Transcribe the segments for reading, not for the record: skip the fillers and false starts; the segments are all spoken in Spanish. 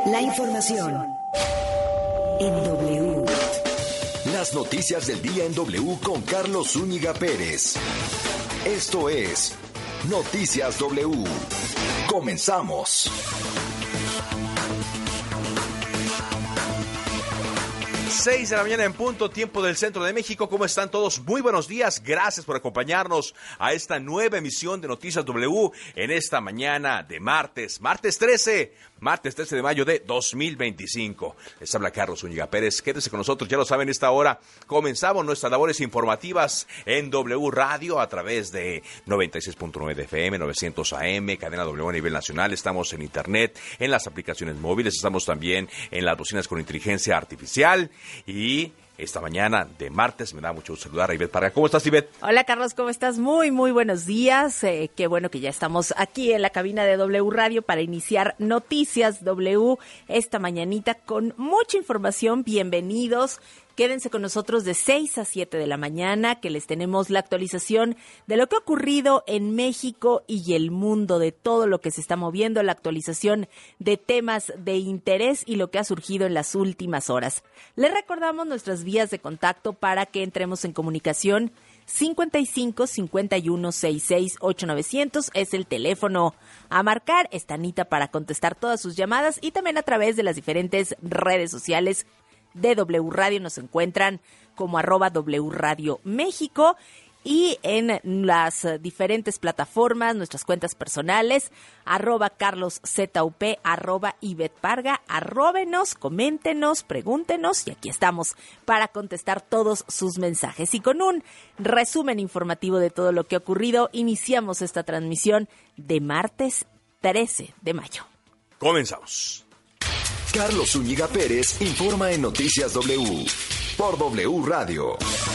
La información en W. Las noticias del día en W con Carlos Zúñiga Pérez. Esto es Noticias W. Comenzamos. 6 de la mañana en punto, tiempo del centro de México. ¿Cómo están todos? Muy buenos días. Gracias por acompañarnos a esta nueva emisión de Noticias W en esta mañana de martes 13 de mayo de 2025. Les habla Carlos Zúñiga Pérez. Quédese con nosotros, ya lo saben, esta hora comenzamos nuestras labores informativas en W Radio a través de 96.9 FM, 900 AM, cadena W a nivel nacional. Estamos en internet, en las aplicaciones móviles, estamos también en las bocinas con inteligencia artificial. Y esta mañana de martes me da mucho gusto saludar a Ivette Parga. ¿Cómo estás, Ivette? Hola, Carlos, ¿cómo estás? Muy buenos días. Qué bueno que ya estamos aquí en la cabina de W Radio para iniciar Noticias W esta mañanita con mucha información. Bienvenidos. Quédense con nosotros de 6 a 7 de la mañana, que les tenemos la actualización de lo que ha ocurrido en México y el mundo, de todo lo que se está moviendo, la actualización de temas de interés y lo que ha surgido en las últimas horas. Les recordamos nuestras vías de contacto para que entremos en comunicación. 55 51 66 8900 es el teléfono a marcar. Está Anita para contestar todas sus llamadas y también a través de las diferentes redes sociales de W Radio. Nos encuentran como @W Radio México y en las diferentes plataformas, nuestras cuentas personales, @CarlosZUP, @Ivette Parga. Arróbenos, coméntenos, pregúntenos y aquí estamos para contestar todos sus mensajes. Y con un resumen informativo de todo lo que ha ocurrido, iniciamos esta transmisión de martes 13 de mayo. Comenzamos. Carlos Zúñiga Pérez informa en Noticias W por W Radio.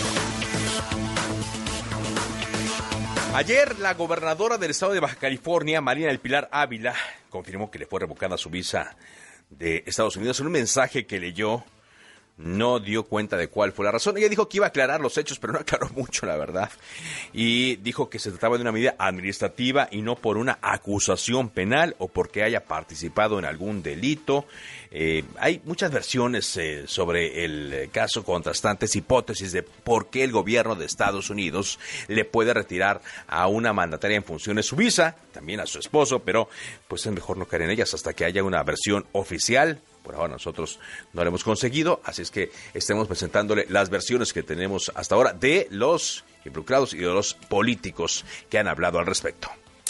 Ayer, la gobernadora del estado de Baja California, Marina del Pilar Ávila, confirmó que le fue revocada su visa de Estados Unidos. En un mensaje que leyó, no dio cuenta de cuál fue la razón. Ella dijo que iba a aclarar los hechos, pero no aclaró mucho, la verdad. Y dijo que se trataba de una medida administrativa y no por una acusación penal o porque haya participado en algún delito. Hay muchas versiones sobre el caso, contrastantes hipótesis de por qué el gobierno de Estados Unidos le puede retirar a una mandataria en funciones su visa, también a su esposo, pero pues es mejor no caer en ellas hasta que haya una versión oficial. Por ahora nosotros no lo hemos conseguido, así es que estemos presentándole las versiones que tenemos hasta ahora de los involucrados y de los políticos que han hablado al respecto.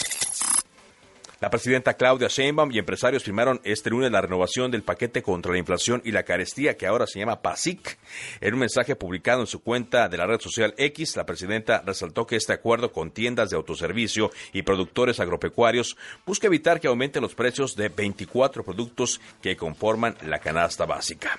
La presidenta Claudia Sheinbaum y empresarios firmaron este lunes la renovación del paquete contra la inflación y la carestía, que ahora se llama PASIC. En un mensaje publicado en su cuenta de la red social X, la presidenta resaltó que este acuerdo con tiendas de autoservicio y productores agropecuarios busca evitar que aumenten los precios de 24 productos que conforman la canasta básica.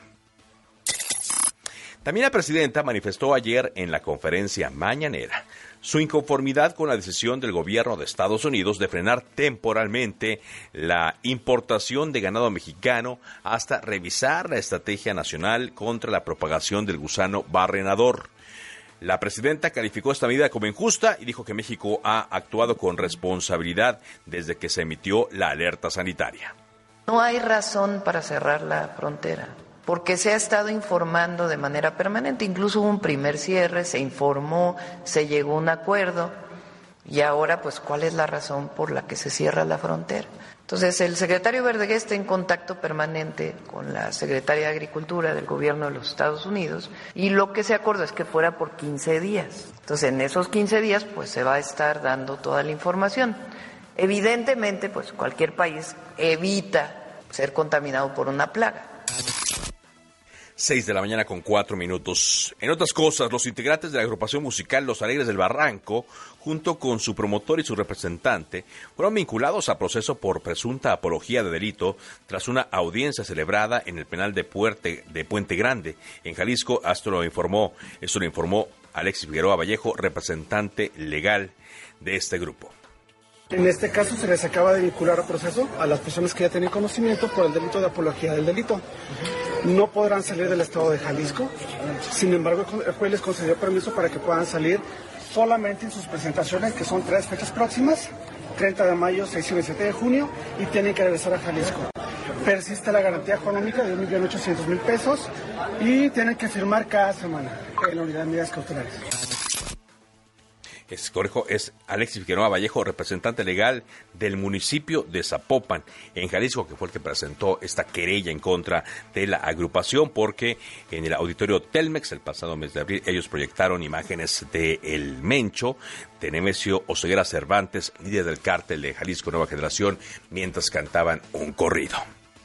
También la presidenta manifestó ayer en la conferencia mañanera su inconformidad con la decisión del gobierno de Estados Unidos de frenar temporalmente la importación de ganado mexicano hasta revisar la estrategia nacional contra la propagación del gusano barrenador. La presidenta calificó esta medida como injusta y dijo que México ha actuado con responsabilidad desde que se emitió la alerta sanitaria. No hay razón para cerrar la frontera, porque se ha estado informando de manera permanente. Incluso hubo un primer cierre, se informó, se llegó a un acuerdo y ahora, pues, ¿cuál es la razón por la que se cierra la frontera? Entonces, el secretario Verdeguer está en contacto permanente con la secretaria de Agricultura del gobierno de los Estados Unidos y lo que se acordó es que fuera por 15 días. Entonces, en esos 15 días, pues, se va a estar dando toda la información. Evidentemente, pues, cualquier país evita ser contaminado por una plaga. 6 de la mañana con 4 minutos. En otras cosas, los integrantes de la agrupación musical Los Alegres del Barranco, junto con su promotor y su representante, fueron vinculados a proceso por presunta apología de delito tras una audiencia celebrada en el penal de Puente Grande, en Jalisco. Esto lo informó Alexis Figueroa Vallejo, representante legal de este grupo. En este caso se les acaba de vincular a proceso a las personas que ya tienen conocimiento por el delito de apología del delito. No podrán salir del estado de Jalisco, sin embargo el juez les concedió permiso para que puedan salir solamente en sus presentaciones, que son 3 fechas próximas, 30 de mayo, 6 y 7 de junio, y tienen que regresar a Jalisco. persiste la garantía económica de 1.800.000 pesos y tienen que firmar cada semana en la unidad de medidas cautelares. Es Alexis Figueroa Vallejo, representante legal del municipio de Zapopan, en Jalisco, que fue el que presentó esta querella en contra de la agrupación, porque en el auditorio Telmex, el pasado mes de abril, ellos proyectaron imágenes de El Mencho, de Nemesio Oseguera Cervantes, líder del cártel de Jalisco Nueva Generación, mientras cantaban un corrido.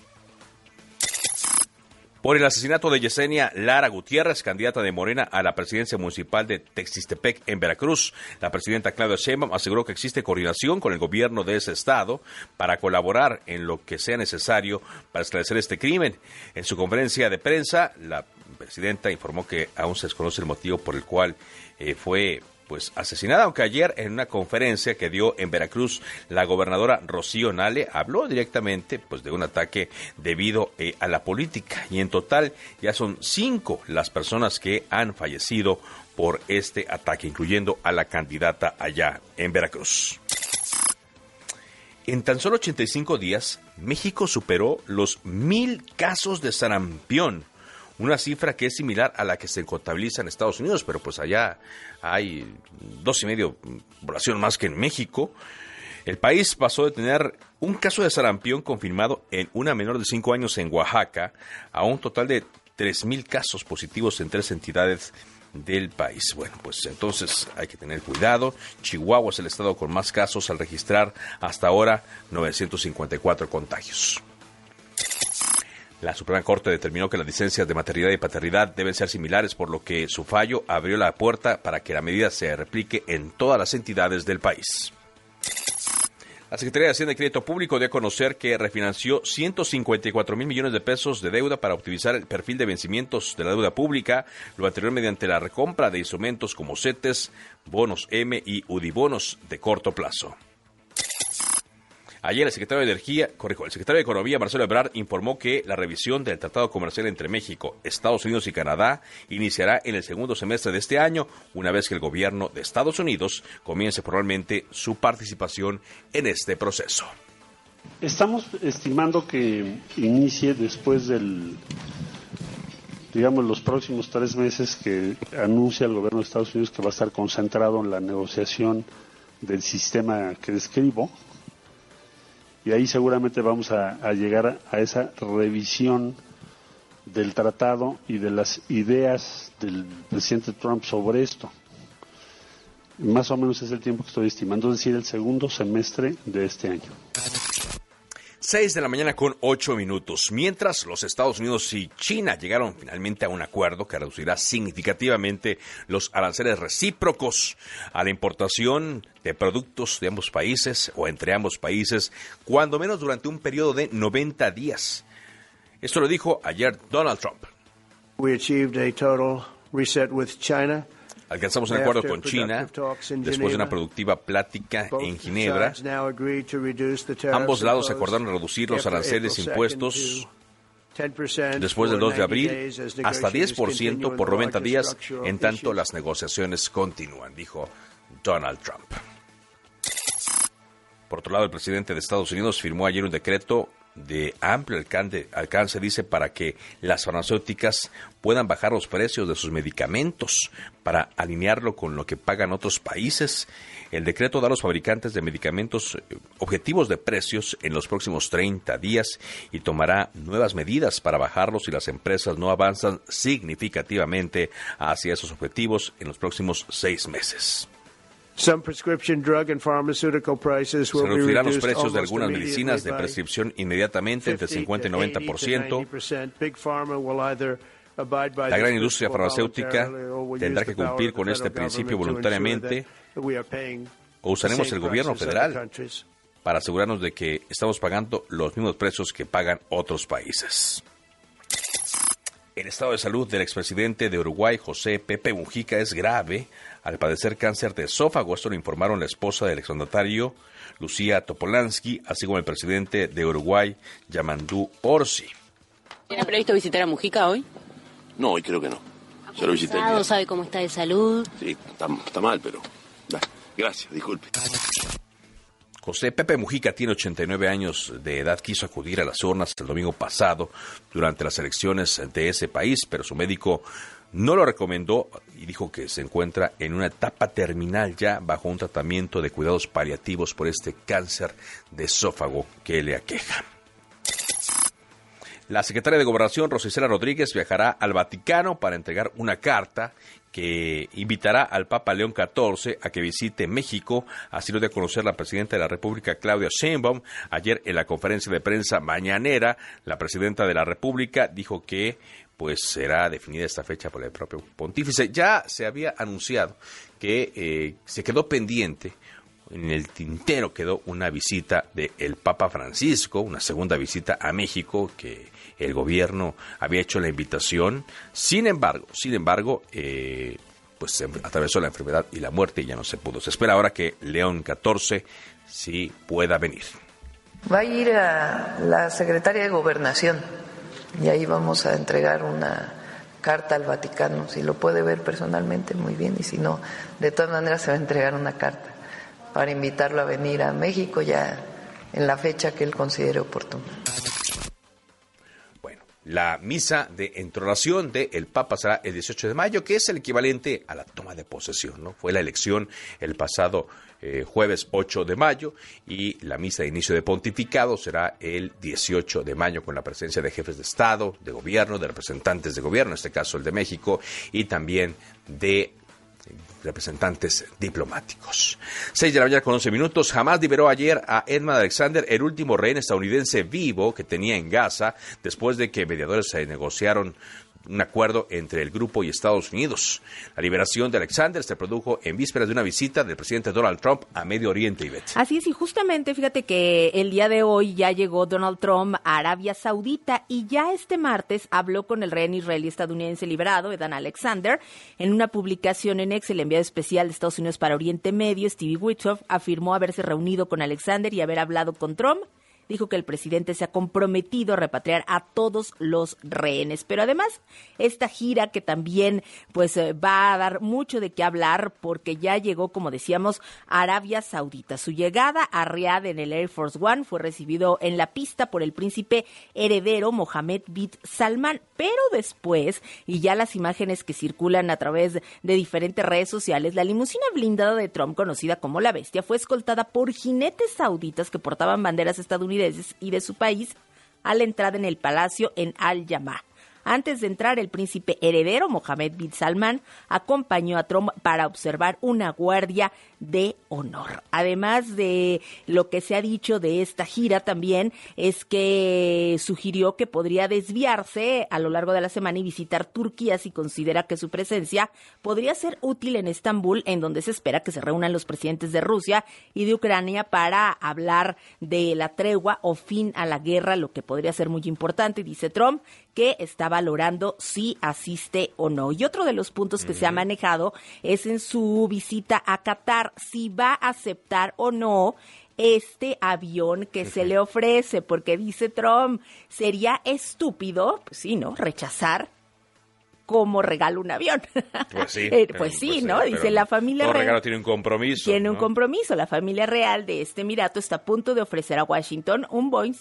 Por el asesinato de Yesenia Lara Gutiérrez, candidata de Morena a la presidencia municipal de Texistepec, en Veracruz, la presidenta Claudia Sheinbaum aseguró que existe coordinación con el gobierno de ese estado para colaborar en lo que sea necesario para esclarecer este crimen. En su conferencia de prensa, la presidenta informó que aún se desconoce el motivo por el cual fue asesinada, aunque ayer en una conferencia que dio en Veracruz, la gobernadora Rocío Nale habló directamente de un ataque debido a la política, y en total ya son 5 las personas que han fallecido por este ataque, incluyendo a la candidata allá en Veracruz. En tan solo 85 días, México superó los 1,000 casos de sarampión, una cifra que es similar a la que se contabiliza en Estados Unidos, pero allá hay 2,5 población más que en México. El país pasó de tener un caso de sarampión confirmado en una menor de 5 años en Oaxaca a un total de 3,000 casos positivos en 3 entidades del país. Bueno, entonces hay que tener cuidado. Chihuahua es el estado con más casos al registrar hasta ahora 954 contagios. La Suprema Corte determinó que las licencias de maternidad y paternidad deben ser similares, por lo que su fallo abrió la puerta para que la medida se replique en todas las entidades del país. La Secretaría de Hacienda y Crédito Público dio a conocer que refinanció 154,000 millones de pesos de deuda para optimizar el perfil de vencimientos de la deuda pública, lo anterior mediante la recompra de instrumentos como CETES, bonos M y UDIbonos de corto plazo. Ayer el secretario de Economía, Marcelo Ebrard, informó que la revisión del Tratado Comercial entre México, Estados Unidos y Canadá iniciará en el segundo semestre de este año, una vez que el gobierno de Estados Unidos comience formalmente su participación en este proceso. Estamos estimando que inicie después los próximos 3 meses que anuncia el gobierno de Estados Unidos, que va a estar concentrado en la negociación del sistema que describo. Y ahí seguramente vamos a llegar a esa revisión del tratado y de las ideas del presidente Trump sobre esto. Más o menos es el tiempo que estoy estimando, es decir, el segundo semestre de este año. 6 de la mañana con 8 minutos. Mientras los Estados Unidos y China llegaron finalmente a un acuerdo que reducirá significativamente los aranceles recíprocos a la importación de productos de ambos países o entre ambos países, cuando menos durante un periodo de 90 días. Esto lo dijo ayer Donald Trump. We achieved a total reset with China. Alcanzamos un acuerdo con China después de una productiva plática en Ginebra. Ambos lados acordaron reducir los aranceles impuestos después del 2 de abril hasta 10% por 90 días, en tanto las negociaciones continúan, dijo Donald Trump. Por otro lado, el presidente de Estados Unidos firmó ayer un decreto de amplio alcance, dice, para que las farmacéuticas puedan bajar los precios de sus medicamentos para alinearlo con lo que pagan otros países. El decreto da a los fabricantes de medicamentos objetivos de precios en los próximos 30 días y tomará nuevas medidas para bajarlos si las empresas no avanzan significativamente hacia esos objetivos en los próximos 6 meses. Se reducirán los precios de algunas medicinas de prescripción inmediatamente entre 50 y 90%. La gran industria farmacéutica tendrá que cumplir con este principio voluntariamente, o usaremos el gobierno federal para asegurarnos de que estamos pagando los mismos precios que pagan otros países. El estado de salud del expresidente de Uruguay, José Pepe Mujica, es grave al padecer cáncer de esófago. Esto lo informaron la esposa del exmandatario, Lucía Topolansky, así como el presidente de Uruguay, Yamandú Orsi. ¿Tiene previsto visitar a Mujica hoy? No, hoy creo que no. Ya lo visité. ¿Sabe cómo está de salud? Sí, está mal, pero... Gracias, disculpe. José Pepe Mujica tiene 89 años de edad, quiso acudir a las urnas el domingo pasado durante las elecciones de ese país, pero su médico no lo recomendó y dijo que se encuentra en una etapa terminal ya bajo un tratamiento de cuidados paliativos por este cáncer de esófago que le aqueja. La secretaria de Gobernación, Rosa Isela Rodríguez, viajará al Vaticano para entregar una carta que invitará al Papa León XIV a que visite México. Así lo dio a conocer la presidenta de la República, Claudia Sheinbaum. Ayer en la conferencia de prensa mañanera, la presidenta de la República dijo que pues será definida esta fecha por el propio pontífice. Ya se había anunciado que se quedó pendiente, en el tintero quedó una visita del Papa Francisco, una segunda visita a México, que el gobierno había hecho la invitación. Sin embargo, pues se atravesó la enfermedad y la muerte y ya no se pudo. Se espera ahora que León XIV sí pueda venir. Va a ir a la Secretaría de Gobernación y ahí vamos a entregar una carta al Vaticano. Si lo puede ver personalmente, muy bien, y si no, de todas maneras se va a entregar una carta para invitarlo a venir a México ya en la fecha que él considere oportuna. Bueno, la misa de entronación del Papa será el 18 de mayo, que es el equivalente a la toma de posesión, ¿no? Fue la elección el pasado jueves 8 de mayo y la misa de inicio de pontificado será el 18 de mayo con la presencia de jefes de Estado, de gobierno, de representantes de gobierno, en este caso el de México, y también de representantes diplomáticos. 6 de la mañana con 11 minutos. Hamas liberó ayer a Edmund Alexander, el último rehén estadounidense vivo que tenía en Gaza, después de que mediadores se negociaron un acuerdo entre el grupo y Estados Unidos. La liberación de Alexander se produjo en vísperas de una visita del presidente Donald Trump a Medio Oriente, Ivette. Así es, y justamente fíjate que el día de hoy ya llegó Donald Trump a Arabia Saudita y ya este martes habló con el rehén israelí estadounidense liberado, Edmund Alexander. En una publicación en X, el enviado especial de Estados Unidos para Oriente Medio, Stevie Witkoff, afirmó haberse reunido con Alexander y haber hablado con Trump. Dijo que el presidente se ha comprometido a repatriar a todos los rehenes. Pero además, esta gira que también pues va a dar mucho de qué hablar porque ya llegó, como decíamos, a Arabia Saudita. Su llegada a Riad en el Air Force One fue recibido en la pista por el príncipe heredero Mohammed bin Salman. Pero después, y ya las imágenes que circulan a través de diferentes redes sociales, la limusina blindada de Trump, conocida como la Bestia, fue escoltada por jinetes sauditas que portaban banderas estadounidenses y de su país a la entrada en el palacio en Al-Yamá. Antes de entrar, el príncipe heredero Mohammed bin Salman acompañó a Trump para observar una guardia de honor. Además de lo que se ha dicho de esta gira, también es que sugirió que podría desviarse a lo largo de la semana y visitar Turquía si considera que su presencia podría ser útil en Estambul, en donde se espera que se reúnan los presidentes de Rusia y de Ucrania para hablar de la tregua o fin a la guerra, lo que podría ser muy importante, dice Trump, que está valorando si asiste o no. Y otro de los puntos que se ha manejado es en su visita a Qatar, si va a aceptar o no este avión que se le ofrece, porque dice Trump, sería estúpido, pues sí, ¿no?, rechazar como regalo un avión. Pues sí. Pues sí, ¿no? Dice la familia real. Todo regalo tiene un compromiso. Tiene ¿no? un compromiso. La familia real de este emirato está a punto de ofrecer a Washington un Boeing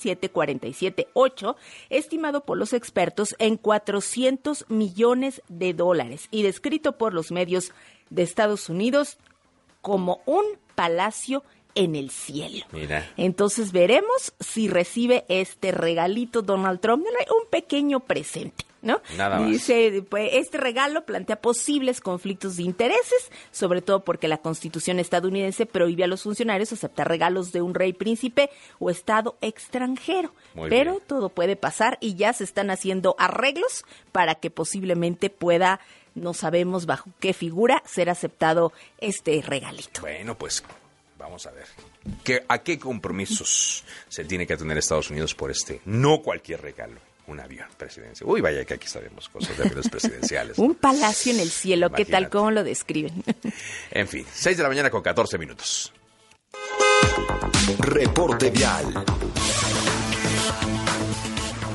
747-8, estimado por los expertos en $400 millones y descrito por los medios de Estados Unidos como un palacio en el cielo. Mira. Entonces veremos si recibe este regalito Donald Trump, un pequeño presente, ¿no? Nada más. Dice, pues, este regalo plantea posibles conflictos de intereses, sobre todo porque la Constitución estadounidense prohíbe a los funcionarios aceptar regalos de un rey, príncipe o estado extranjero. Pero bien, todo puede pasar y ya se están haciendo arreglos para que posiblemente pueda, no sabemos bajo qué figura, ser aceptado este regalito. Bueno, pues vamos a ver. ¿A qué compromisos se tiene que tener Estados Unidos por no cualquier regalo? Un avión presidencial. Uy, vaya que aquí sabemos cosas de aviones presidenciales. Un palacio en el cielo. Imagínate. ¿Qué tal? ¿Cómo lo describen? En fin, 6 de la mañana con 14 minutos. Reporte vial.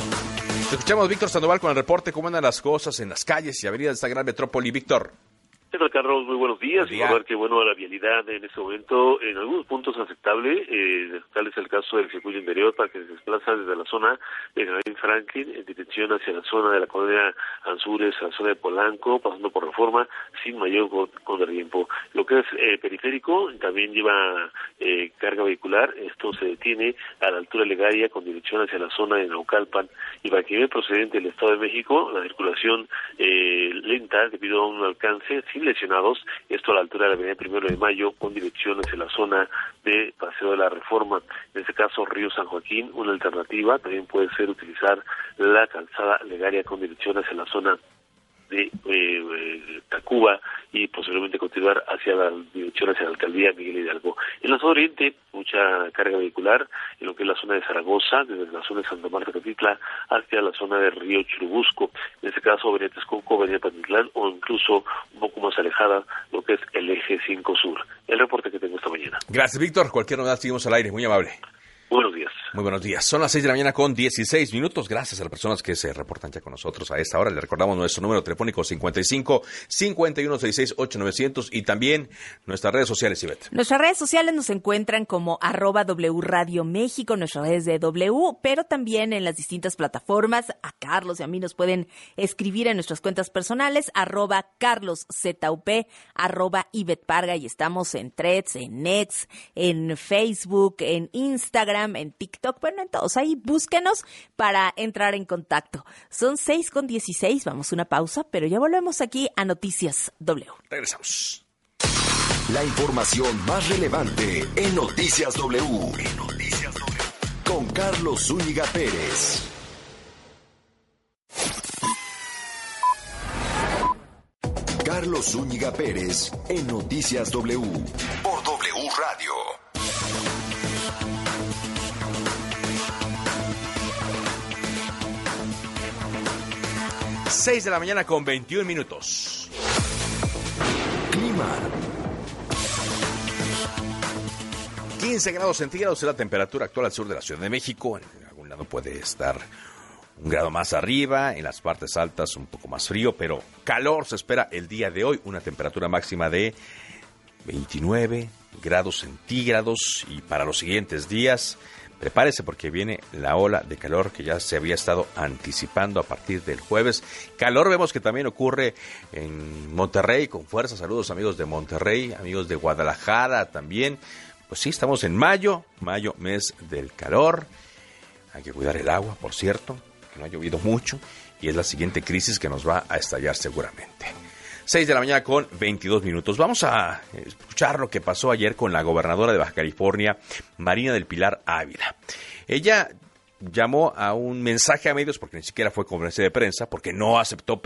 Escuchamos Víctor Sandoval con el reporte. ¿Cómo andan las cosas en las calles y avenidas de esta gran metrópoli, Víctor? ¿Qué tal, Carlos? Muy buenos días. Y a ver que, bueno, la vialidad en este momento en algunos puntos aceptable. Tal es el caso del circuito interior para que se desplaza desde la zona de Jardín Franklin en dirección hacia la zona de la colonia Anzures, a la zona de Polanco, pasando por Reforma, sin mayor contratiempo. Lo que es periférico también lleva carga vehicular. Esto se detiene a la altura de Legaria con dirección hacia la zona de Naucalpan. Y para quien viene procedente del Estado de México, la circulación lenta debido a un alcance sin lesionados, esto a la altura de la avenida 1 de Mayo, con dirección hacia la zona de Paseo de la Reforma. En este caso, Río San Joaquín, una alternativa, también puede ser utilizar la calzada Legaria con dirección hacia la zona de Tacuba y posiblemente continuar hacia la dirección hacia la alcaldía Miguel Hidalgo. En la zona oriente, mucha carga vehicular en lo que es la zona de Zaragoza, desde la zona de Santa Marta Catitla hacia la zona de Río Churubusco. En este caso, avenida Texcoco, avenida Pantitlán o incluso un poco más alejada lo que es el eje 5 Sur. El reporte que tengo esta mañana. Gracias, Víctor. Cualquier novedad seguimos al aire. Muy amable. Buenos días. Muy buenos días. Son las 6 de la mañana con 16 minutos. Gracias a las personas que se reportan ya con nosotros a esta hora. Le recordamos nuestro número telefónico 55-5166-8900 y también nuestras redes sociales, Ivette. Nuestras redes sociales nos encuentran como @W Radio México, nuestras redes de W, pero también en las distintas plataformas. A Carlos y a mí nos pueden escribir en nuestras cuentas personales, @CarlosZUP, @Ivette Parga, y estamos en Threads, en Nets, en Facebook, en Instagram, en TikTok, bueno, en todos. Ahí búsquenos para entrar en contacto. Son 6:16, vamos a una pausa, pero ya volvemos aquí a Noticias W. Regresamos. La información más relevante en Noticias W. Con Carlos Zúñiga Pérez. Carlos Zúñiga Pérez en Noticias W. Por W Radio. Seis de la mañana con 21 minutos. Clima. 15 grados centígrados es la temperatura actual al sur de la Ciudad de México. En algún lado puede estar un grado más arriba, en las partes altas un poco más frío, pero calor se espera el día de hoy. Una temperatura máxima de 29 grados centígrados y para los siguientes días prepárese porque viene la ola de calor que ya se había estado anticipando a partir del jueves. Calor vemos que también ocurre en Monterrey con fuerza. Saludos amigos de Monterrey, amigos de Guadalajara también. Pues sí, estamos en mayo, mes del calor. Hay que cuidar el agua, por cierto, que no ha llovido mucho y es la siguiente crisis que nos va a estallar seguramente. 6 de la mañana con 22 minutos. Vamos a escuchar lo que pasó ayer con la gobernadora de Baja California, Marina del Pilar Ávila. Ella llamó a un mensaje a medios porque ni siquiera fue conferencia de prensa, porque no aceptó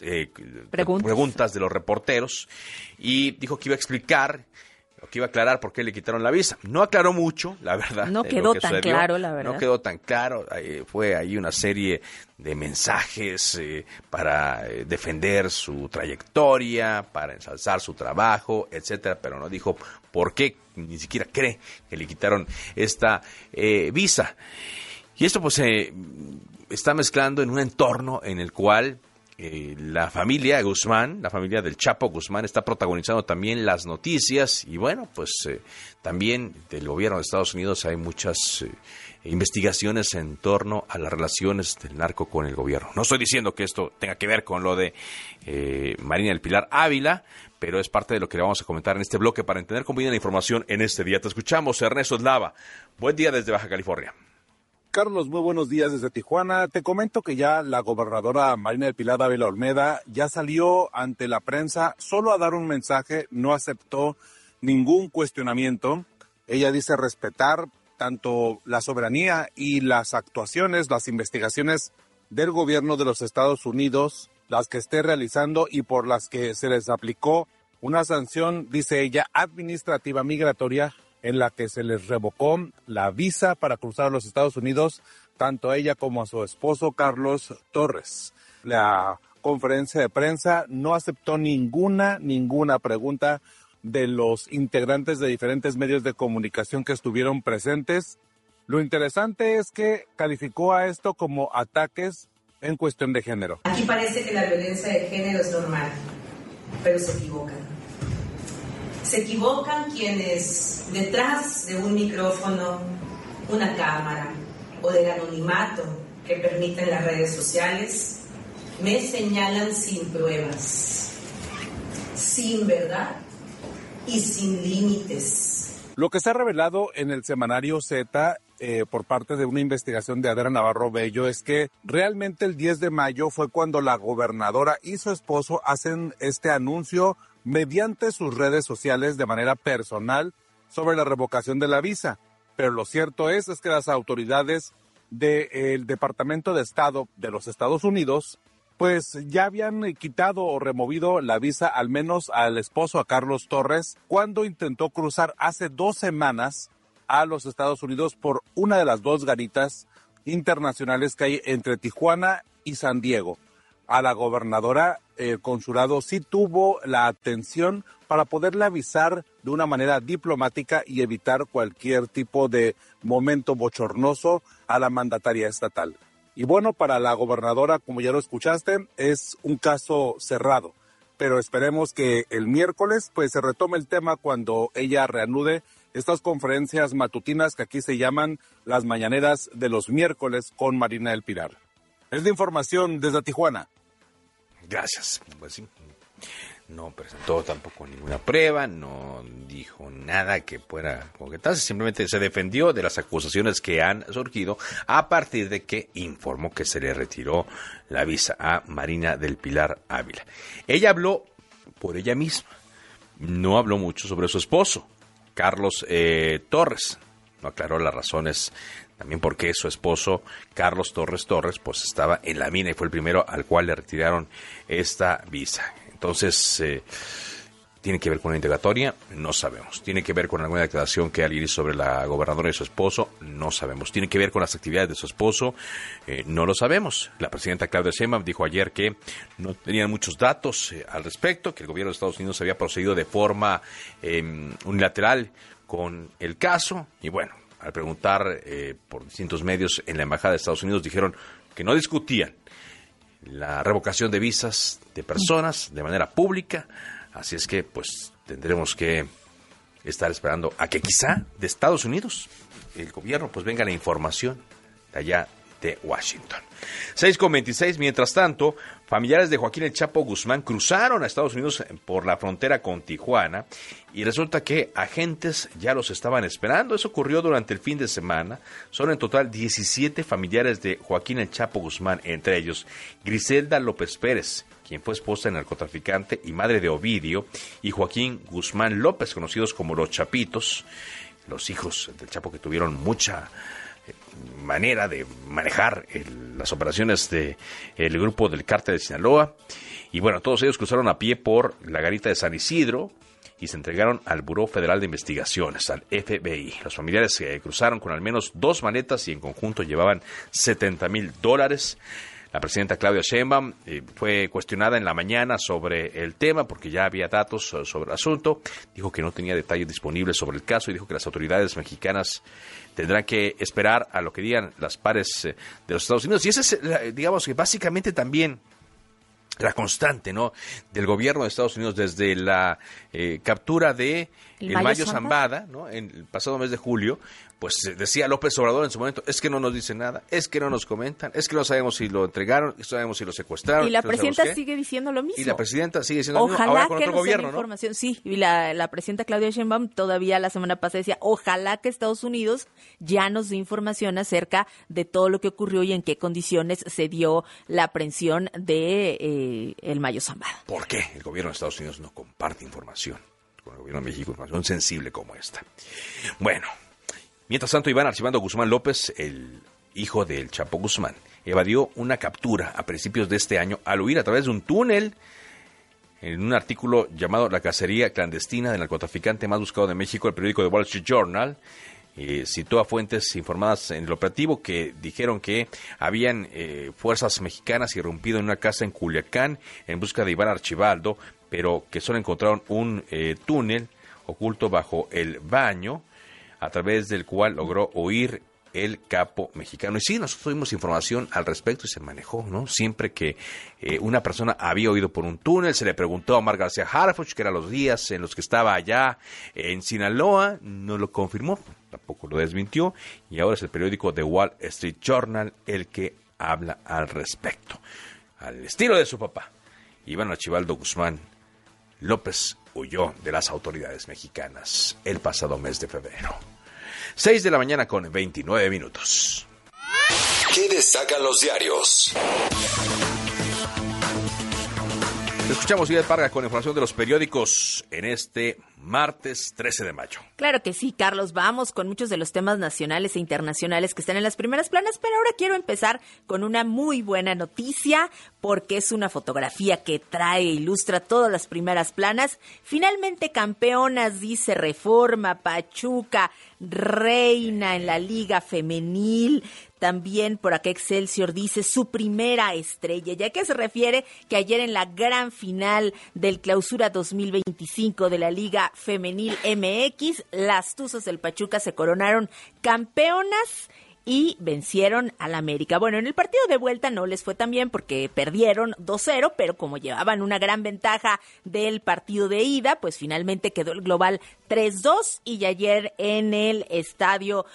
preguntas de los reporteros y dijo que iba a explicar, que iba a aclarar por qué le quitaron la visa. No aclaró mucho, la verdad. No quedó tan claro, la verdad. No quedó tan claro. Fue ahí una serie de mensajes para defender su trayectoria, para ensalzar su trabajo, etcétera, pero no dijo por qué, ni siquiera cree que le quitaron esta visa. Y esto pues se está mezclando en un entorno en el cual la familia Guzmán, la familia del Chapo Guzmán, está protagonizando también las noticias y bueno, pues también del gobierno de Estados Unidos hay muchas investigaciones en torno a las relaciones del narco con el gobierno. No estoy diciendo que esto tenga que ver con lo de Marina del Pilar Ávila, pero es parte de lo que le vamos a comentar en este bloque para entender cómo viene la información en este día. Te escuchamos, Ernesto Eslava. Buen día desde Baja California. Carlos, muy buenos días desde Tijuana. Te comento que ya la gobernadora Marina del Pilar Ávila Olmeda ya salió ante la prensa solo a dar un mensaje, no aceptó ningún cuestionamiento. Ella dice respetar tanto la soberanía y las actuaciones, las investigaciones del gobierno de los Estados Unidos, las que esté realizando y por las que se les aplicó una sanción, dice ella, administrativa migratoria, en la que se les revocó la visa para cruzar a los Estados Unidos, tanto a ella como a su esposo Carlos Torres. La conferencia de prensa no aceptó ninguna pregunta de los integrantes de diferentes medios de comunicación que estuvieron presentes. Lo interesante es que calificó a esto como ataques en cuestión de género. Aquí parece que la violencia de género es normal, pero se equivocan. Se equivocan quienes detrás de un micrófono, una cámara o del anonimato que permiten las redes sociales me señalan sin pruebas, sin verdad y sin límites. Lo que se ha revelado en el semanario Z por parte de una investigación de Adela Navarro Bello es que realmente el 10 de mayo fue cuando la gobernadora y su esposo hacen este anuncio mediante sus redes sociales de manera personal sobre la revocación de la visa. Pero lo cierto es que las autoridades del Departamento de Estado de los Estados Unidos pues ya habían quitado o removido la visa al menos al esposo, a Carlos Torres, cuando intentó cruzar hace 2 semanas a los Estados Unidos por una de las 2 garitas internacionales que hay entre Tijuana y San Diego. A la gobernadora, el consulado sí tuvo la atención para poderle avisar de una manera diplomática y evitar cualquier tipo de momento bochornoso a la mandataria estatal. Y bueno, para la gobernadora, como ya lo escuchaste, es un caso cerrado. Pero esperemos que el miércoles pues se retome el tema cuando ella reanude estas conferencias matutinas que aquí se llaman las mañaneras de los miércoles con Marina del Pilar. Es la información desde Tijuana. Gracias. Pues sí, no presentó tampoco ninguna prueba, no dijo nada que fuera concretarse, simplemente se defendió de las acusaciones que han surgido a partir de que informó que se le retiró la visa a Marina del Pilar Ávila. Ella habló por ella misma, no habló mucho sobre su esposo, Carlos Torres, no aclaró las razones también porque su esposo, Carlos Torres, pues estaba en la mina y fue el primero al cual le retiraron esta visa. Entonces, ¿tiene que ver con una indagatoria? No sabemos. ¿Tiene que ver con alguna declaración que alguien hizo sobre la gobernadora y su esposo? No sabemos. ¿Tiene que ver con las actividades de su esposo? No lo sabemos. La presidenta Claudia Sheinbaum dijo ayer que no tenían muchos datos al respecto, que el gobierno de Estados Unidos había procedido de forma unilateral con el caso. Y bueno, al preguntar por distintos medios en la Embajada de Estados Unidos, dijeron que no discutían la revocación de visas de personas de manera pública. Así es que, pues, tendremos que estar esperando a que quizá de Estados Unidos el gobierno, pues, venga la información de allá de Washington. 6:26, mientras tanto, familiares de Joaquín El Chapo Guzmán cruzaron a Estados Unidos por la frontera con Tijuana y resulta que agentes ya los estaban esperando. Eso ocurrió durante el fin de semana. Son en total 17 familiares de Joaquín El Chapo Guzmán, entre ellos Griselda López Pérez, quien fue esposa del narcotraficante y madre de Ovidio, y Joaquín Guzmán López, conocidos como los Chapitos, los hijos del Chapo que tuvieron mucha manera de manejar las operaciones del grupo del Cártel de Sinaloa. Y bueno, todos ellos cruzaron a pie por la garita de San Isidro y se entregaron al Buró Federal de Investigaciones, al FBI. Los familiares cruzaron con al menos 2 maletas y en conjunto llevaban $70,000. La presidenta Claudia Sheinbaum fue cuestionada en la mañana sobre el tema porque ya había datos sobre el asunto. Dijo que no tenía detalles disponibles sobre el caso y dijo que las autoridades mexicanas tendrán que esperar a lo que digan las pares de los Estados Unidos. Y esa es, digamos, que básicamente también la constante, ¿no?, del gobierno de Estados Unidos desde la captura de el Mayo Zambada, ¿no?, en el pasado mes de julio. Pues decía López Obrador en su momento, es que no nos dicen nada, es que no nos comentan, es que no sabemos si lo entregaron, no sabemos si lo secuestraron. Y la presidenta sigue diciendo lo mismo. Y la presidenta sigue diciendo lo mismo, ahora con otro gobierno, ¿no? Información. Sí, y la presidenta Claudia Sheinbaum todavía la semana pasada decía, ojalá que Estados Unidos ya nos dé información acerca de todo lo que ocurrió y en qué condiciones se dio la aprehensión de el Mayo Zambada. ¿Por qué el gobierno de Estados Unidos no comparte información con el gobierno de México, información sensible como esta? Bueno, mientras tanto, Iván Archibando Guzmán López, el hijo del Chapo Guzmán, evadió una captura a principios de este año al huir a través de un túnel. En un artículo llamado La cacería clandestina del narcotraficante más buscado de México, el periódico The Wall Street Journal citó a fuentes informadas en el operativo que dijeron que habían fuerzas mexicanas irrumpido en una casa en Culiacán en busca de Iván Archibaldo, pero que solo encontraron un túnel oculto bajo el baño, a través del cual logró huir el capo mexicano. Y sí, nosotros tuvimos información al respecto y se manejó, ¿no? Siempre que una persona había oído por un túnel, se le preguntó a Omar García Harfuch, que eran los días en los que estaba allá en Sinaloa, no lo confirmó, tampoco lo desmintió, y ahora es el periódico The Wall Street Journal el que habla al respecto. Al estilo de su papá, Iván Archibaldo Guzmán López huyó de las autoridades mexicanas el pasado mes de febrero. 6 de la mañana con 29 minutos. ¿Qué destacan los diarios? Escuchamos Vidal Parga con información de los periódicos en este martes 13 de mayo. Claro que sí, Carlos. Vamos con muchos de los temas nacionales e internacionales que están en las primeras planas, pero ahora quiero empezar con una muy buena noticia porque es una fotografía que trae e ilustra todas las primeras planas. Finalmente campeonas, dice Reforma, Pachuca, reina en la Liga Femenil. También por acá Excelsior dice su primera estrella, ya que se refiere que ayer en la gran final del Clausura 2025 de la Liga Femenil MX, las Tuzas del Pachuca se coronaron campeonas y vencieron al América. Bueno, en el partido de vuelta no les fue tan bien porque perdieron 2-0, pero como llevaban una gran ventaja del partido de ida, pues finalmente quedó el global 3-2 y ayer en el estadio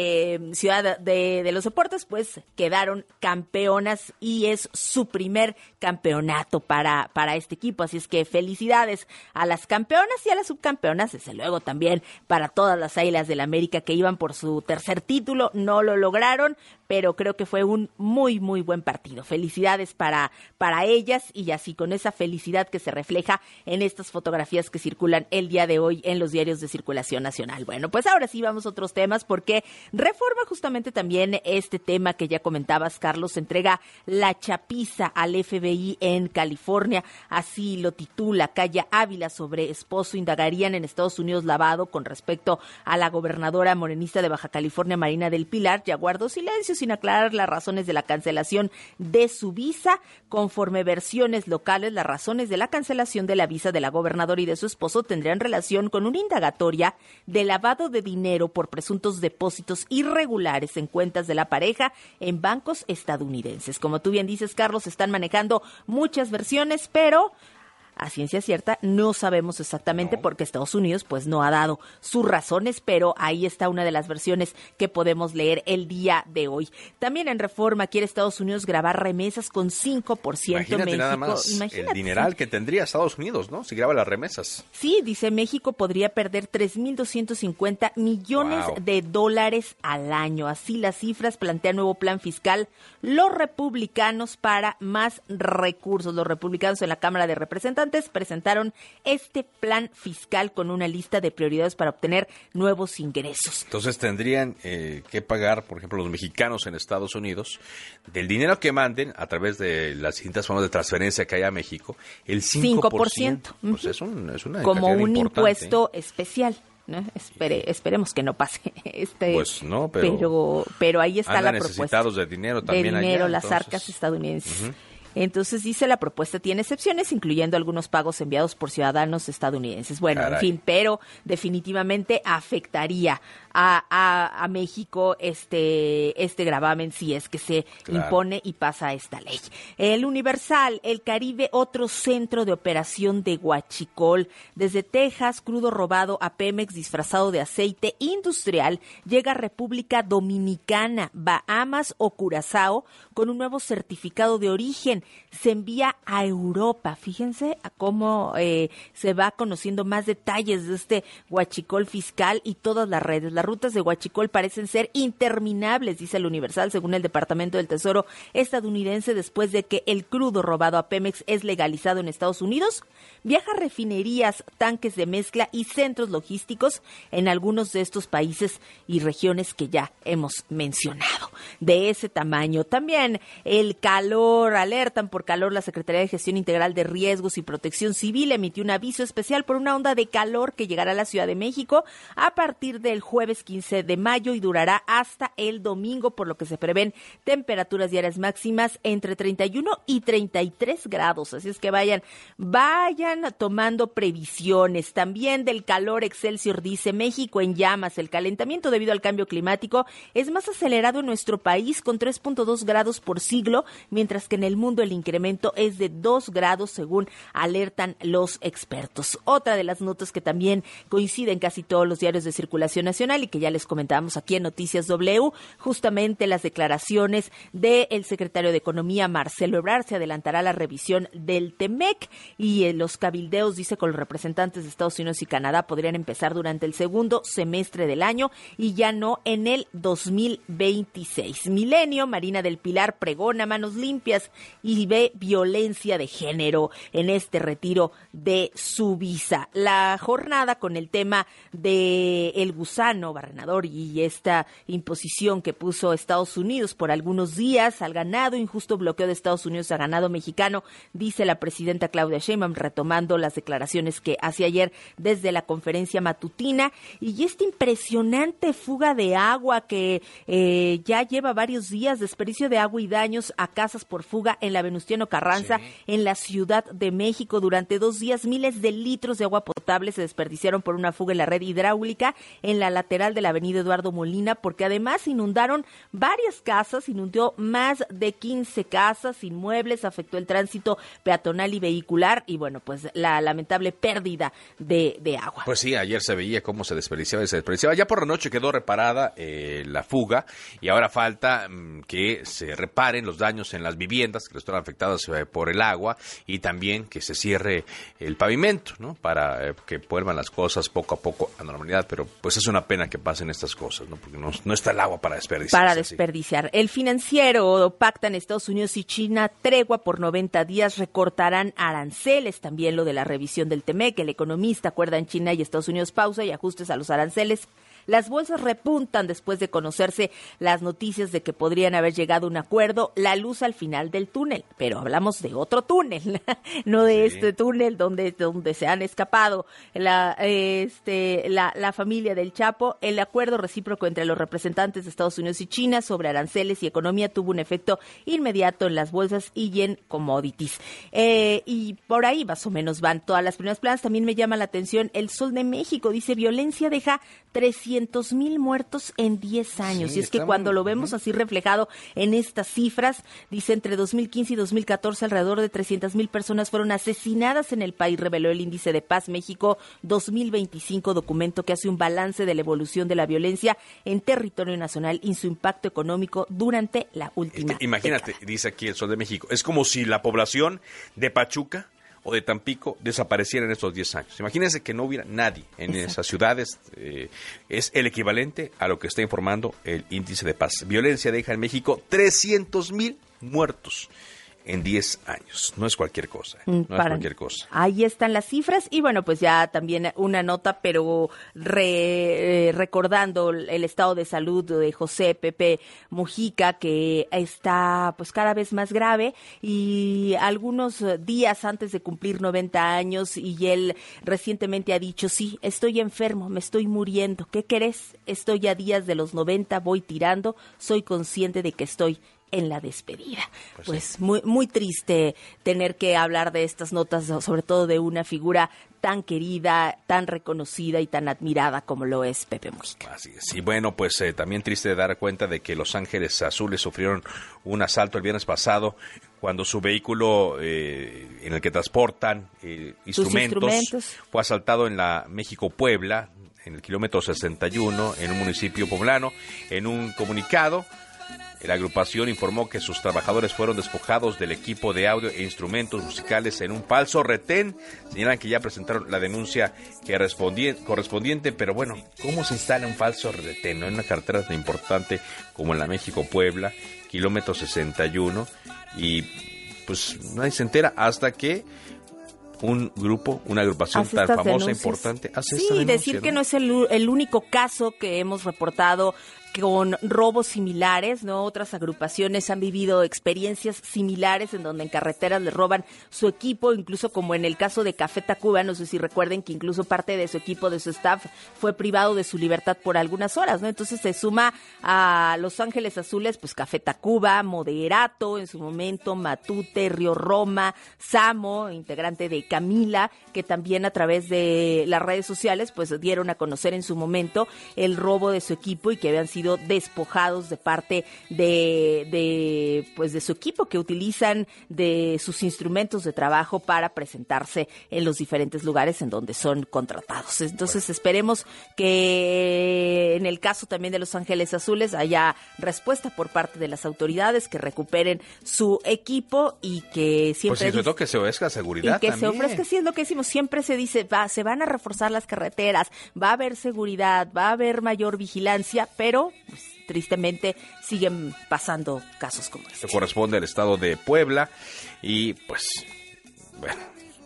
Ciudad de los Deportes, pues quedaron campeonas y es su primer campeonato para este equipo. Así es que felicidades a las campeonas y a las subcampeonas, desde luego también para todas las Águilas del América que iban por su tercer título. No lo lograron, pero creo que fue un muy, muy buen partido. Felicidades para ellas y así con esa felicidad que se refleja en estas fotografías que circulan el día de hoy en los diarios de circulación nacional. Bueno, pues ahora sí vamos a otros temas porque Reforma justamente también este tema que ya comentabas, Carlos, entrega la chapiza al FBI en California, así lo titula Calla Ávila sobre esposo indagarían en Estados Unidos lavado con respecto a la gobernadora morenista de Baja California, Marina del Pilar. Ya guardó silencio sin aclarar las razones de la cancelación de su visa. Conforme versiones locales, las razones de la cancelación de la visa de la gobernadora y de su esposo tendrían relación con una indagatoria de lavado de dinero por presuntos depósitos irregulares en cuentas de la pareja en bancos estadounidenses. Como tú bien dices, Carlos, están manejando muchas versiones, pero a ciencia cierta no sabemos exactamente porque Estados Unidos pues no ha dado sus razones, pero ahí está una de las versiones que podemos leer el día de hoy. También en Reforma quiere Estados Unidos grabar remesas con 5%. Imagínate México, nada más el dineral que tendría Estados Unidos, ¿no? Si graba las remesas. Sí, dice México podría perder 3.250 millones de dólares al año. Así las cifras plantea nuevo plan fiscal. Los republicanos para más recursos. Los republicanos en la Cámara de Representantes presentaron este plan fiscal con una lista de prioridades para obtener nuevos ingresos. Entonces tendrían que pagar, por ejemplo, los mexicanos en Estados Unidos, del dinero que manden a través de las distintas formas de transferencia que hay a México, el 5%. Pues es una como un importante, impuesto especial. ¿No? Esperemos que no pase. Pues no, pero ahí está la propuesta. Necesitados de dinero también. De dinero, allá, las arcas estadounidenses. Entonces dice la propuesta tiene excepciones, incluyendo algunos pagos enviados por ciudadanos estadounidenses. Bueno, en fin, pero definitivamente afectaría a México este gravamen si es que se impone y pasa esta ley. El Universal, el Caribe, otro centro de operación de huachicol. Desde Texas, crudo robado a Pemex disfrazado de aceite industrial llega a República Dominicana, Bahamas o Curazao con un nuevo certificado de origen. Se envía a Europa. Fíjense a cómo se va conociendo más detalles de este huachicol fiscal y todas las redes. Las rutas de huachicol parecen ser interminables, dice el Universal, según el Departamento del Tesoro estadounidense, después de que el crudo robado a Pemex es legalizado en Estados Unidos. Viaja a refinerías, tanques de mezcla y centros logísticos en algunos de estos países y regiones que ya hemos mencionado. de ese tamaño. También el calor, alertan por calor. La Secretaría de Gestión Integral de Riesgos y Protección Civil emitió un aviso especial por una onda de calor que llegará a la Ciudad de México a partir del jueves 15 de mayo y durará hasta el domingo, por lo que se prevén temperaturas diarias máximas entre 31 y 33 grados. Así es que vayan tomando previsiones. También del calor, Excelsior dice: México en llamas. El calentamiento debido al cambio climático es más acelerado en nuestro país, con 3.2 grados por siglo, mientras que en el mundo el incremento es de 2 grados, según alertan los expertos. Otra de las notas que también coincide en casi todos los diarios de circulación nacional y que ya les comentábamos aquí en Noticias W, justamente las declaraciones del secretario de Economía, Marcelo Ebrard. Se adelantará la revisión del TEMEC y los cabildeos, dice, con los representantes de Estados Unidos y Canadá podrían empezar durante el segundo semestre del año y ya no en el 2026. Milenio, Marina del Pilar pregona manos limpias y ve violencia de género en este retiro de su visa. La jornada con el tema de el gusano barrenador y esta imposición que puso Estados Unidos por algunos días al ganado, injusto bloqueo de Estados Unidos a ganado mexicano, dice la presidenta Claudia Sheinbaum, retomando las declaraciones que hacía ayer desde la conferencia matutina, y esta impresionante fuga de agua que ya lleva varios días, desperdicio de agua y daños a casas por fuga en la Venustiano Carranza, en la Ciudad de México. Durante 2 días, miles de litros de agua potable se desperdiciaron por una fuga en la red hidráulica en la lateral de la avenida Eduardo Molina, porque además inundaron varias casas, inundó más de 15 casas, inmuebles, afectó el tránsito peatonal y vehicular y bueno, pues la lamentable pérdida de agua. Pues sí, ayer se veía cómo se desperdiciaba y se desperdiciaba. Ya por la noche quedó reparada la fuga y ahora falta que se reparen los daños en las viviendas que están afectadas por el agua y también que se cierre el pavimento, ¿no? Para que vuelvan las cosas poco a poco a normalidad, pero pues es una pena que pasen estas cosas, ¿no? Porque no está el agua para desperdiciar. Para desperdiciar. El Financiero: pactan Estados Unidos y China tregua por 90 días, recortarán aranceles. También lo de la revisión del TEMEC. El Economista: acuerdan China y Estados Unidos pausa y ajustes a los aranceles. Las bolsas repuntan después de conocerse las noticias de que podrían haber llegado a un acuerdo, la luz al final del túnel, pero hablamos de otro túnel, no de este túnel donde se han escapado la familia del Chapo. El acuerdo recíproco entre los representantes de Estados Unidos y China sobre aranceles y economía tuvo un efecto inmediato en las bolsas y en commodities. Y por ahí más o menos van todas las primeras planas. También me llama la atención El Sol de México, dice: violencia deja 300,000 muertos en 10 años. Y es que cuando lo vemos así reflejado en estas cifras, dice, entre 2015 y 2014 alrededor de 300,000 personas fueron asesinadas en el país, reveló el Índice de Paz México 2025, documento que hace un balance de la evolución de la violencia en territorio nacional y su impacto económico durante la última Imagínate, década. dice aquí El Sol de México, es como si la población de Pachuca o de Tampico desapareciera en estos 10 años. Imagínense que no hubiera nadie en esas ciudades. Es el equivalente a lo que está informando el Índice de Paz. Violencia deja en México 300,000 muertos en 10 años. No es cualquier cosa. No es cualquier cosa. Ahí están las cifras y bueno, pues ya también una nota, pero recordando el estado de salud de José Pepe Mujica, que está pues cada vez más grave, y algunos días antes de cumplir 90 años, y él recientemente ha dicho: sí, estoy enfermo, me estoy muriendo. ¿Qué querés? Estoy a días de los 90, voy tirando, soy consciente de que estoy en la despedida. Pues sí. Muy, muy triste tener que hablar de estas notas, sobre todo de una figura tan querida, tan reconocida y tan admirada como lo es Pepe Mujica. Así es. Y bueno, pues también triste dar cuenta de que Los Ángeles Azules sufrieron un asalto el viernes pasado cuando su vehículo en el que transportan instrumentos fue asaltado en la México-Puebla, en el kilómetro 61, en un municipio poblano. En un comunicado, la agrupación informó que sus trabajadores fueron despojados del equipo de audio e instrumentos musicales en un falso retén. Señalan que ya presentaron la denuncia correspondiente, pero bueno, ¿cómo se instala un falso retén, ¿no? En una carretera tan importante como en la México-Puebla, kilómetro 61, y pues nadie se entera hasta que un grupo, una agrupación tan famosa, importante, hace esta denuncia, decir, ¿no? Que no es el único caso que hemos reportado con robos similares, ¿no? Otras agrupaciones han vivido experiencias similares en donde en carreteras les roban su equipo, incluso como en el caso de Café Tacuba, no sé si recuerden que incluso parte de su equipo, de su staff, fue privado de su libertad por algunas horas, ¿no? Entonces se suma a Los Ángeles Azules, pues Café Tacuba, Moderato, en su momento, Matute, Río Roma, Samo, integrante de Camila, que también a través de las redes sociales, pues dieron a conocer en su momento el robo de su equipo y que habían sido despojados de parte de su equipo, que utilizan de sus instrumentos de trabajo para presentarse en los diferentes lugares en donde son contratados. Entonces esperemos que en el caso también de Los Ángeles Azules haya respuesta por parte de las autoridades, que recuperen su equipo y que siempre... Pues sobre todo que se ofrezca seguridad y que también. se ofrezca, sí, es lo que decimos, siempre se dice, se van a reforzar las carreteras, va a haber seguridad, va a haber mayor vigilancia, pero pues, tristemente siguen pasando casos como este. Esto corresponde al estado de Puebla y pues, bueno,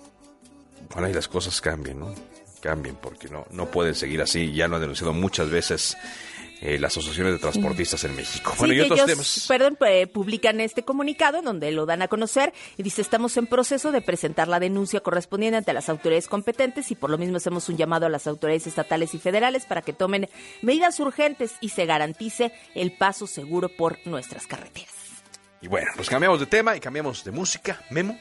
ojalá y las cosas cambien, ¿no? Cambien, porque no pueden seguir así, ya lo han denunciado muchas veces las asociaciones de transportistas en México. Sí, Bueno, y otros ellos, temas. Publican este comunicado en donde lo dan a conocer y dice: estamos en proceso de presentar la denuncia correspondiente ante las autoridades competentes y por lo mismo hacemos un llamado a las autoridades estatales y federales para que tomen medidas urgentes y se garantice el paso seguro por nuestras carreteras. Y bueno, pues cambiamos de tema y cambiamos de música, Memo,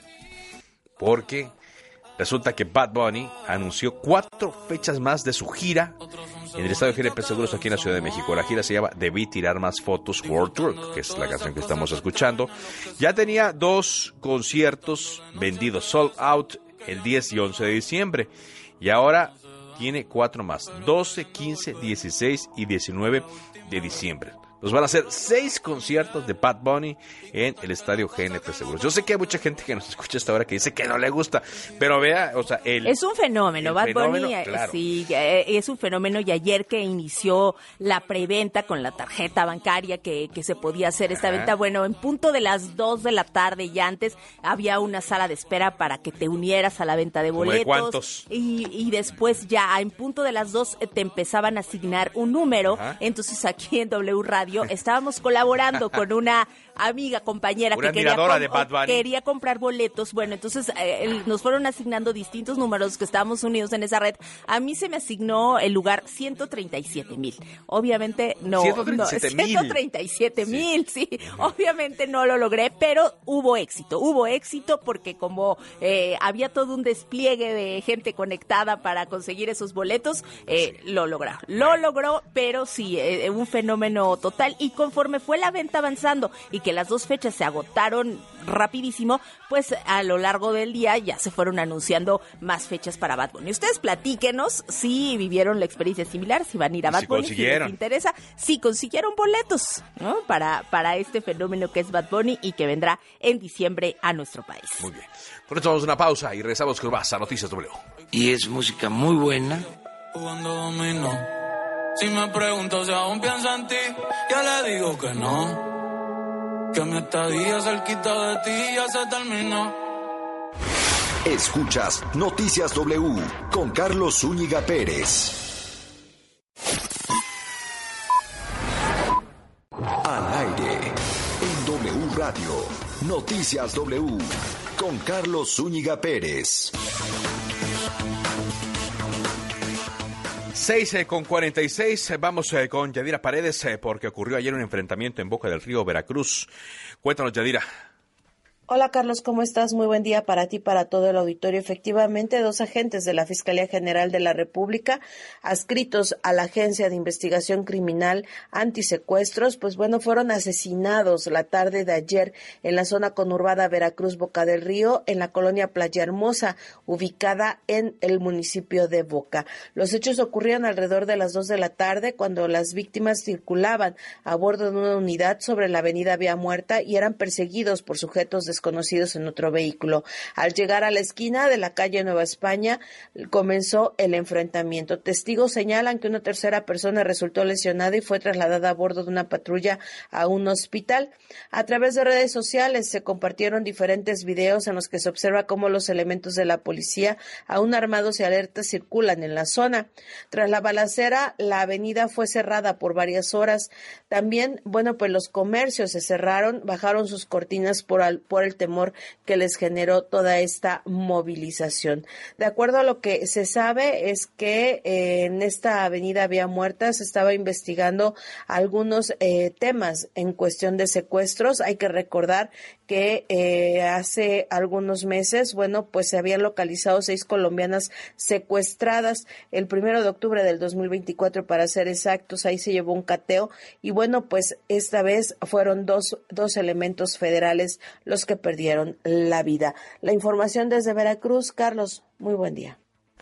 porque resulta que Bad Bunny anunció 4 fechas más de su gira en el estadio GNP Seguros aquí en la Ciudad de México. La gira se llama Debí Tirar Más Fotos World Tour, que es la canción que estamos escuchando. Ya tenía 2 conciertos vendidos, sold out, el 10 y 11 de diciembre. Y ahora tiene 4 más, 12, 15, 16 y 19 de diciembre. Nos van a hacer 6 conciertos de Bad Bunny en el estadio GNP Seguros. Yo sé que hay mucha gente que nos escucha hasta ahora que dice que no le gusta, pero vea, o sea, es un fenómeno, Bad Bunny, claro. Sí, es un fenómeno, y ayer que inició la preventa con la tarjeta bancaria que se podía hacer esta venta, bueno, en punto de las 2 de la tarde y antes había una sala de espera para que te unieras a la venta de boletos. ¿Cómo de cuántos? Y después ya en punto de las 2 te empezaban a asignar un número. Ajá. Entonces aquí en W Radio estábamos colaborando con una amiga, compañera una que quería comprar boletos. Bueno, entonces nos fueron asignando distintos números que estábamos unidos en esa red. A mí se me asignó el lugar 137,000. Obviamente no. 137,000, sí. Obviamente no lo logré, pero hubo éxito porque como había todo un despliegue de gente conectada para conseguir esos boletos, lo logró, pero sí, un fenómeno total. Y conforme fue la venta avanzando y que las 2 fechas se agotaron rapidísimo, pues a lo largo del día ya se fueron anunciando más fechas para Bad Bunny. Ustedes platíquenos si vivieron la experiencia similar, si van a ir a Bad Bunny, si les interesa, si consiguieron boletos, ¿no? para este fenómeno que es Bad Bunny y que vendrá en diciembre a nuestro país. Muy bien. Con esto vamos a una pausa y regresamos con más a Noticias W. Y es música muy buena. Si me pregunto si aún pienso en ti, ya le digo que no. Que mi estadía cerquita de ti ya se terminó. Escuchas Noticias W con Carlos Zúñiga Pérez. Al aire en W Radio. Noticias W con Carlos Zúñiga Pérez. 6:46, vamos con Yadira Paredes porque ocurrió ayer un enfrentamiento en Boca del Río, Veracruz. Cuéntanos, Yadira. Hola Carlos, ¿cómo estás? Muy buen día para ti, para todo el auditorio. Efectivamente, 2 agentes de la Fiscalía General de la República, adscritos a la Agencia de Investigación Criminal Antisecuestros, fueron asesinados la tarde de ayer en la zona conurbada Veracruz, Boca del Río, en la colonia Playa Hermosa, ubicada en el municipio de Boca. Los hechos ocurrieron alrededor de las 2 de la tarde, cuando las víctimas circulaban a bordo de una unidad sobre la avenida Vía Muerta y eran perseguidos por sujetos desconocidos en otro vehículo. Al llegar a la esquina de la calle Nueva España, comenzó el enfrentamiento. Testigos señalan que una tercera persona resultó lesionada y fue trasladada a bordo de una patrulla a un hospital. A través de redes sociales se compartieron diferentes videos en los que se observa cómo los elementos de la policía, aún armados y alertas, circulan en la zona. Tras la balacera, la avenida fue cerrada por varias horas. También, pues los comercios se cerraron, bajaron sus cortinas por el temor que les generó toda esta movilización. De acuerdo a lo que se sabe es que en esta avenida Vía Muerta se estaba investigando algunos temas en cuestión de secuestros. Hay que recordar que hace algunos meses, pues se habían localizado 6 colombianas secuestradas el 1 de octubre del 2024, para ser exactos. Ahí se llevó un cateo y pues esta vez fueron dos elementos federales los que perdieron la vida. La información desde Veracruz. Carlos, muy buen día.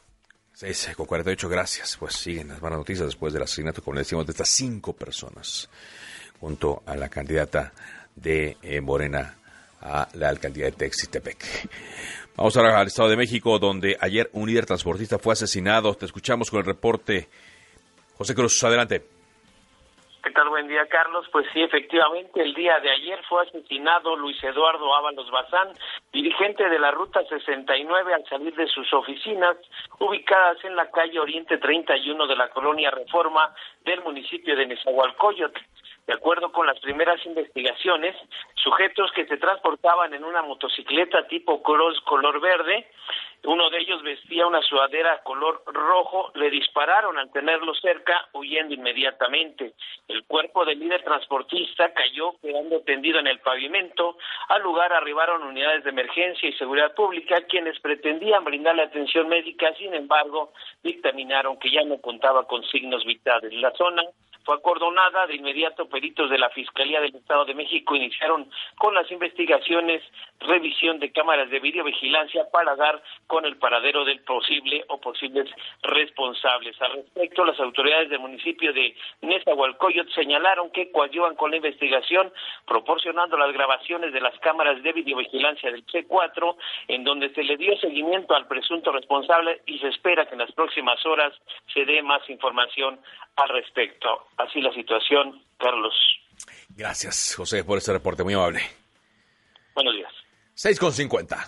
6:48, gracias. Pues siguen las malas noticias después del asesinato, como le decimos, de estas 5 personas, junto a la candidata de Morena a la alcaldía de Texitepec. Vamos ahora al Estado de México, donde ayer un líder transportista fue asesinado. Te escuchamos con el reporte. José Cruz, adelante. ¿Qué tal? Buen día, Carlos. Pues sí, efectivamente, el día de ayer fue asesinado Luis Eduardo Ábalos Bazán, dirigente de la Ruta 69, al salir de sus oficinas, ubicadas en la calle Oriente 31 de la colonia Reforma del municipio de Nezahualcóyotl. De acuerdo con las primeras investigaciones, sujetos que se transportaban en una motocicleta tipo Cross color verde, uno de ellos vestía una sudadera color rojo, le dispararon al tenerlo cerca, huyendo inmediatamente. El cuerpo del líder transportista cayó quedando tendido en el pavimento. Al lugar arribaron unidades de emergencia y seguridad pública, quienes pretendían brindarle atención médica, sin embargo, dictaminaron que ya no contaba con signos vitales. La zona fue acordonada. De inmediato, peritos de la Fiscalía del Estado de México iniciaron con las investigaciones, revisión de cámaras de videovigilancia para dar con el paradero del posible o posibles responsables. Al respecto, las autoridades del municipio de Nezahualcóyotl señalaron que coadyuvan con la investigación, proporcionando las grabaciones de las cámaras de videovigilancia del C4, en donde se le dio seguimiento al presunto responsable, y se espera que en las próximas horas se dé más información al respecto. Así la situación, Carlos. Gracias, José, por este reporte muy amable. Buenos días. 6:50.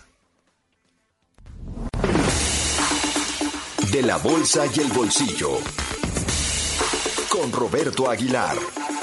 De la bolsa y el bolsillo, con Roberto Aguilar.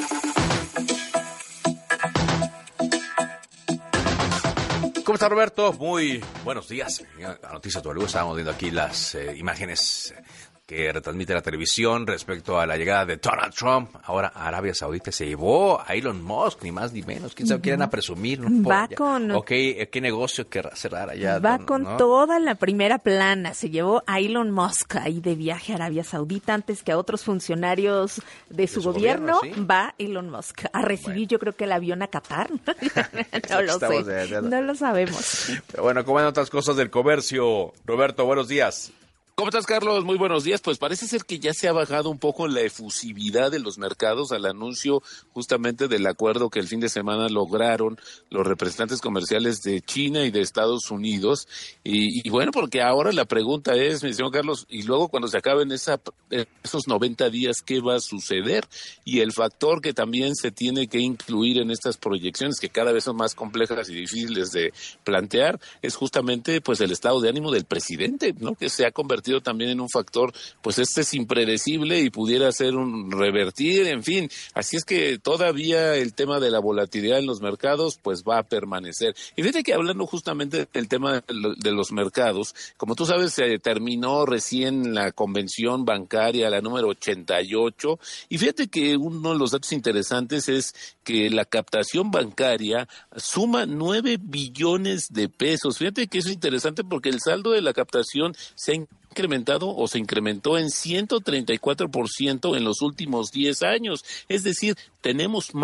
¿Cómo está, Roberto? Muy buenos días. A Noticias W estábamos viendo aquí las imágenes que retransmite la televisión respecto a la llegada de Donald Trump. Ahora Arabia Saudita se llevó a Elon Musk, ni más ni menos. ¿Quién sabe? Quieren a presumir, ¿no? Va con... ¿Qué negocio querrá cerrar allá? Va con toda la primera plana. Se llevó a Elon Musk ahí de viaje a Arabia Saudita antes que a otros funcionarios de su gobierno. ¿Sí? Va Elon Musk a recibir, yo creo que el avión a Qatar. No lo sé. No lo sabemos. Pero bueno, ¿cómo van otras cosas del comercio? Roberto, buenos días. ¿Cómo estás, Carlos? Muy buenos días. Pues parece ser que ya se ha bajado un poco la efusividad de los mercados al anuncio justamente del acuerdo que el fin de semana lograron los representantes comerciales de China y de Estados Unidos. Y bueno, porque ahora la pregunta es, mi señor Carlos, y luego cuando se acaben esos 90 días, ¿qué va a suceder? Y el factor que también se tiene que incluir en estas proyecciones, que cada vez son más complejas y difíciles de plantear, es justamente pues el estado de ánimo del presidente, ¿no? Que se ha convertido también en un factor, pues es impredecible y pudiera ser un revertir, en fin. Así es que todavía el tema de la volatilidad en los mercados, pues va a permanecer. Y fíjate que hablando justamente del tema de los mercados, como tú sabes, se terminó recién la convención bancaria, la número 88, y fíjate que uno de los datos interesantes es que la captación bancaria suma 9 billones de pesos. Fíjate que eso es interesante porque el saldo de la captación se incrementó en 134% en los últimos 10 años. Es decir, tenemos más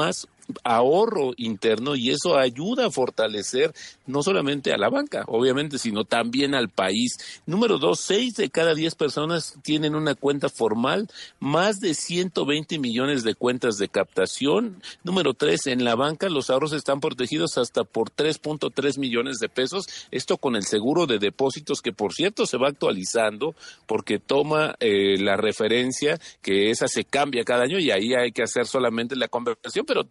ahorro interno, y eso ayuda a fortalecer no solamente a la banca, obviamente, sino también al país. Número 2, 6 de cada 10 personas tienen una cuenta formal, más de 120 millones de cuentas de captación. Número 3, en la banca los ahorros están protegidos hasta por 3.3 millones de pesos, esto con el seguro de depósitos, que por cierto se va actualizando porque toma la referencia, que esa se cambia cada año y ahí hay que hacer solamente la conversión, pero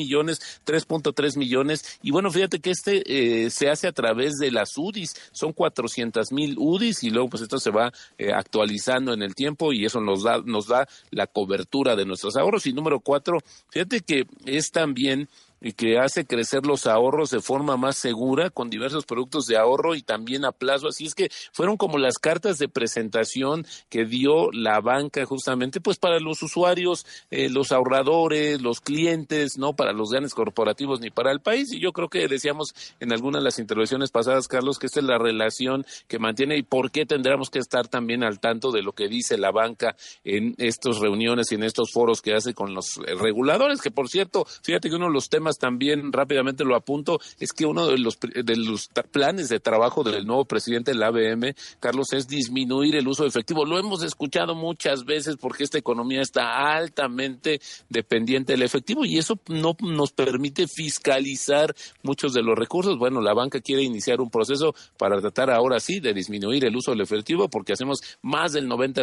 3.3 millones, y bueno, fíjate que se hace a través de las UDIs, son 400,000 UDIs, y luego pues esto se va actualizando en el tiempo, y eso nos da la cobertura de nuestros ahorros. Y número 4, fíjate que es también que hace crecer los ahorros de forma más segura con diversos productos de ahorro y también a plazo. Así es que fueron como las cartas de presentación que dio la banca justamente pues para los usuarios, los ahorradores, los clientes, no para los grandes corporativos ni para el país. Y yo creo que decíamos en algunas de las intervenciones pasadas, Carlos, que esta es la relación que mantiene y por qué tendríamos que estar también al tanto de lo que dice la banca en estas reuniones y en estos foros que hace con los reguladores, que por cierto, fíjate que uno de los temas también rápidamente lo apunto, es que uno de los planes de trabajo del nuevo presidente de la ABM, Carlos, es disminuir el uso de efectivo. Lo hemos escuchado muchas veces porque esta economía está altamente dependiente del efectivo y eso no nos permite fiscalizar muchos de los recursos. Bueno, la banca quiere iniciar un proceso para tratar ahora sí de disminuir el uso del efectivo, porque hacemos más del 90%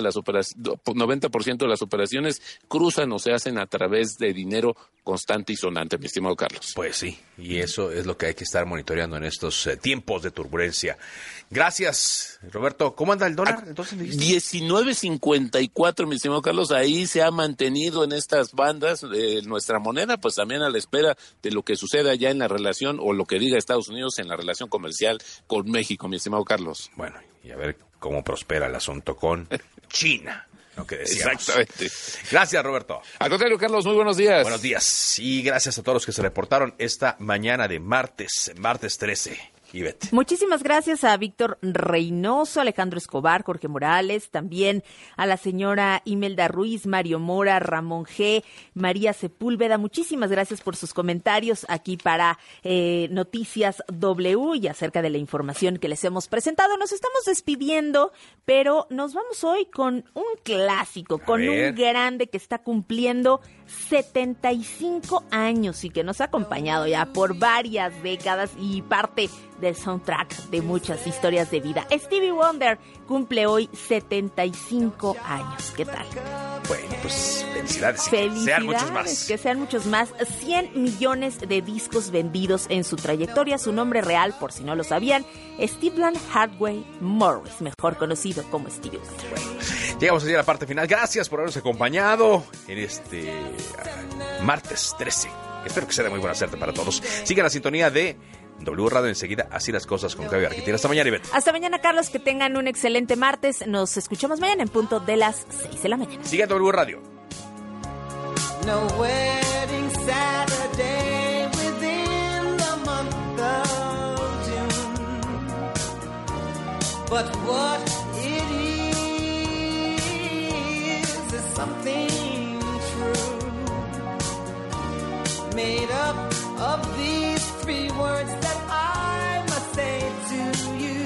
de las operaciones cruzan o se hacen a través de dinero constante y sonante, mi estimado Carlos. Pues sí, y eso es lo que hay que estar monitoreando en estos tiempos de turbulencia. Gracias, Roberto. ¿Cómo anda el dólar? Entonces, 19.54, mi estimado Carlos. Ahí se ha mantenido en estas bandas nuestra moneda, pues también a la espera de lo que suceda ya en la relación o lo que diga Estados Unidos en la relación comercial con México, mi estimado Carlos. Bueno, y a ver cómo prospera el asunto con China. Que decíamos. Exactamente. Gracias, Roberto. Al contrario, Carlos, muy buenos días. Buenos días. Y gracias a todos los que se reportaron esta mañana de martes 13. Ivette. Muchísimas gracias a Víctor Reynoso, Alejandro Escobar, Jorge Morales, también a la señora Imelda Ruiz, Mario Mora, Ramón G, María Sepúlveda. Muchísimas gracias por sus comentarios aquí para Noticias W y acerca de la información que les hemos presentado. Nos estamos despidiendo, pero nos vamos hoy con un clásico, con un grande que está cumpliendo 75 años y que nos ha acompañado ya por varias décadas y parte del soundtrack de muchas historias de vida. Stevie Wonder cumple hoy 75 años. ¿Qué tal? Bueno, pues felicidades. Sean muchos más. Que sean muchos más. 100 millones de discos vendidos en su trayectoria. Su nombre real, por si no lo sabían, Stephen Hardaway Morris, mejor conocido como Stevie Wonder. Bueno, llegamos así a la parte final. Gracias por habernos acompañado en este martes 13. Espero que sea de muy buena suerte para todos. Sigan la sintonía de W Radio enseguida, así las cosas con Claudia Argentina. Hasta mañana, Ivette. Hasta mañana, Carlos, que tengan un excelente martes. Nos escuchamos mañana en punto de las 6 de la mañana. Sigan W Radio. No wedding Saturday within the month of June, but what it is something true, made up of these 3 words that I must say to you.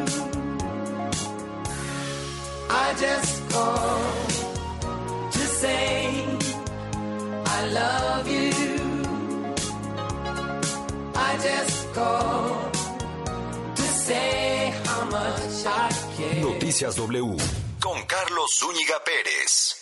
I just called to say I love you. I just called to say how much I care. Noticias W con Carlos Zúñiga Pérez.